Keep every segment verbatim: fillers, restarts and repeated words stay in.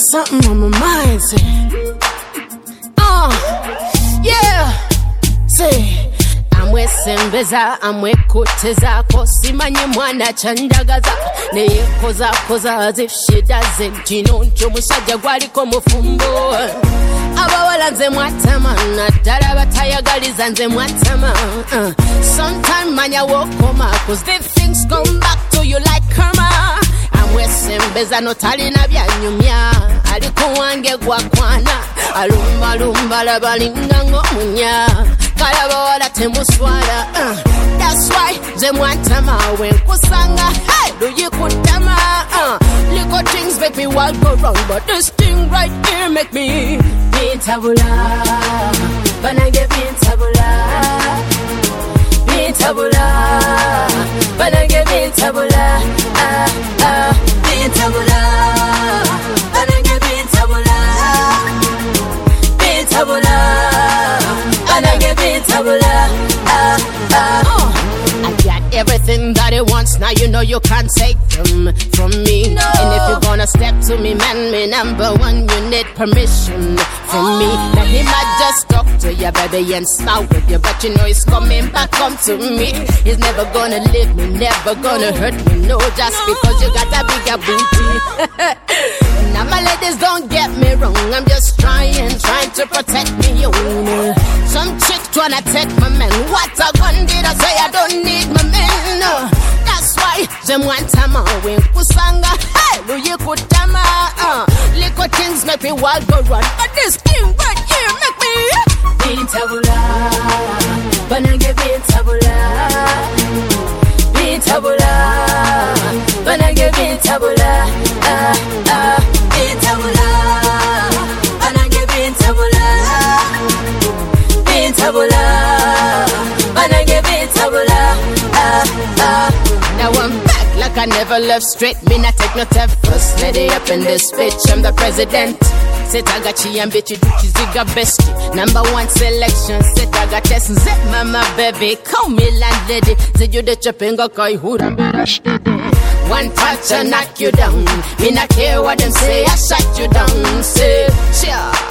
something on my mind, say. Uh, yeah, say. Amwesembeza amwekuteza kosimanye mwana chandagaza neye koza koza as if she doesn't kino ncho musajja gwaliko mufumbo abawala nze mwatama naddala batayagaliza nze mwatama uh, sometime manya wokoma cause the things come back to you like karma amwesembeza notalina byanyumya aliko wange gwakwana alumba lumba labalinga ng'omunya Kalabawala temuswala uh, that's why ze mwantama when kusanga hey do you kutama uh, little things make me walk go wrong but this thing right here make me pintabula banange pintabula pintabula banange pintabula ah ah pintabula banange pintabula pintabula Tabula, ah, ah. Oh. I got everything that it wants. Now you know you can't take them from me. No. And if you're gonna step to me, man, me number one, you need permission from oh. me. Now he might just talk to you, baby, and smile with you, but you know he's coming back home to me. He's never gonna leave me, never gonna hurt me, no, just no. because you got a bigger booty. Now my ladies, don't get me wrong, I'm just trying, trying to protect me, you know. Some chick tryna take my man. What a gun did I say? I don't need my man. No. That's why them one time I win kusanga. Hey, do you could tama? Uh, little things make me wild go run, but this thing right here make me pintabula. Banange pintabula. Pintabula. Banange pintabula. Ah ah pintabula. Banange pintabula. Tabula, banange tabula, ah ah. Now I'm back like I never left straight. Me not take no time first lady up in this bitch. I'm the president. Set I got you and bitch you do kiziga bestie. Number one selection. Set I got test zip mama baby. Call me landlady. Said you the chopinga kai hood and one touch and knock you down. Me not care what them say. I shut you down. Say sure.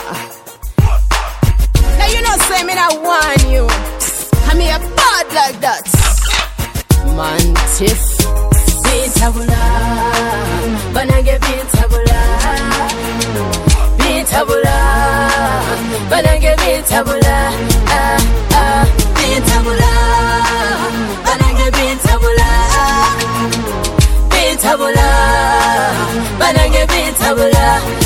Now you know say me not want you. I me a bad like that. Mantis pintabula, banange pintabula, pintabula, banange pintabula, ah ah pintabula, banange pintabula, pintabula, banange pintabula.